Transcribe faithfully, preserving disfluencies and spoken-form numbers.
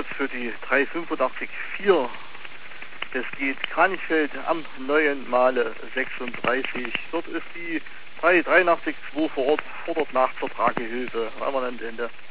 für die drei fünfundachtzig vier. Das geht Kranichfeld am neuen Male sechsunddreißig. Dort ist die drei dreiundachtzig zwei vor Ort, fordert nach Vertragehilfe. Permanent Ende.